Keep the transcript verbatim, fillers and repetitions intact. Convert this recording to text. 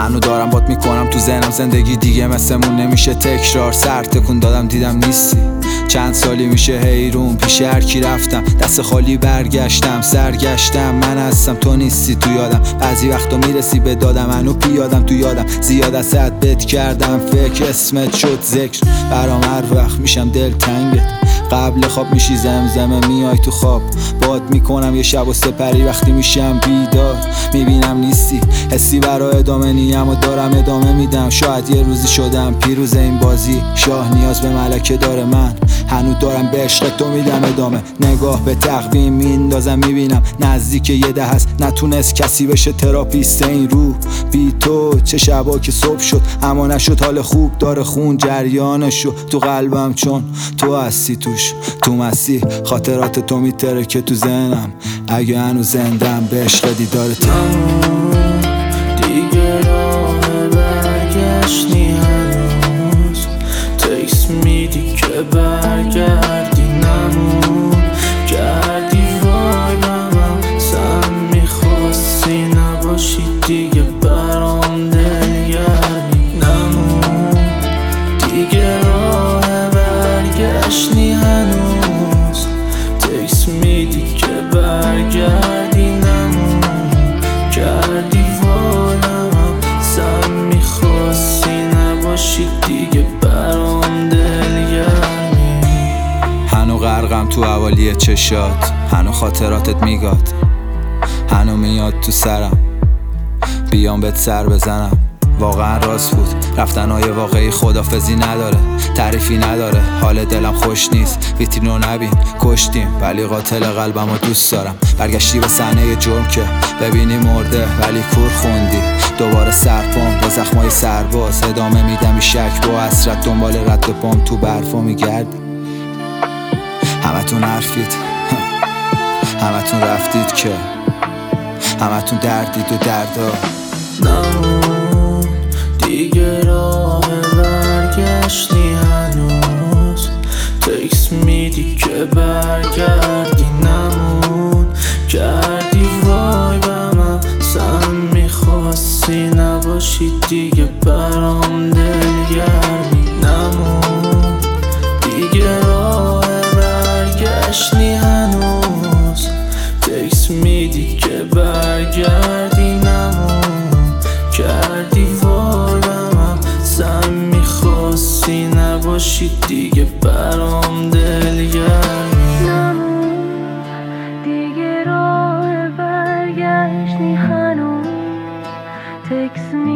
هنو دارم بات میکنم تو ذهنم زندگی دیگه مثلمون نمیشه تکرار. سر تکون دادم دیدم نیستی، چند سالی میشه حیرون پیش هر کی رفتم دست خالی برگشتم. سرگشتم من هستم تو نیستی تو یادم، بعضی وقتا میرسی به دادم هنو پیادم تو یادم. زیاد از حد بد کردم فکر اسمت شد ذکر، برام هر وقت میشم دل تنگت. قبل خواب میشی زمزمه میای تو خواب، باد میکنم یه شب و سپری وقتی میشم بیدار. میبینم نیستی حسی برا ادامه نیم و دارم ادامه میدم. شاید یه روزی شدم پیروز این بازی، شاه نیاز به ملکه داره، من هنو دارم به عشق تو میدم ادامه. نگاه به تقویم میندازم میبینم نزدیک یه ده هست، نتونست کسی بشه تراپیست این روح. بی تو چه شبا که صبح شد اما نشد حال خوب، داره خون جریانشو تو قلبم چون تو هستی توش. تو مسیح خاطرات تو میتره که تو ذهنم، اگه هنو زندم به عشق دیدار تو. دیگه راه برگشت نی هنوز، تکس میدی که برگردی نمون. کردی وای بمم سم میخواستی نباشی دیگه برام دلگرمی نمون. دیگه راه برگشت نی هنوز، تکس میدی که برگردی نمون. کردی وای بمم سم میخواستی نباشی دیگه برام دلگرمی. هنو غرقم تو حوالی چشات، هنو خاطراتت میگاد، هنو میاد تو سرم بیام بهت سر بزنم. واقعا راست بود رفتنهای واقعی خدافزی نداره، تعریفی نداره. حال دلم خوش نیست ویترینو نبین کشتیم، ولی قاتل قلبم رو دوست دارم. برگشتی به صحنه جرم که ببینی مرده ولی کور خوندی. دوباره سرپام با زخمای سرباز ادامه میدم شک با حسرت، دنبال رد پام تو برفا میگردی. همتون حرفید همتون رفتید که همتون دردید و دردا نمون. دیگه راه برگشت نی هنوز، تکس میدی که برگردی نمون. کردی وای بمم سم میخواستی نباشی دیگه برام دلگرمی نمون. دیگه راه برگشت نی هنوز، تکس میدی که برگردی نمون. کردی وای بمم سم میخواستی نباشی دیگه برام دلگرمی نمون. دیگه راه برگشت نی هنوز، تکس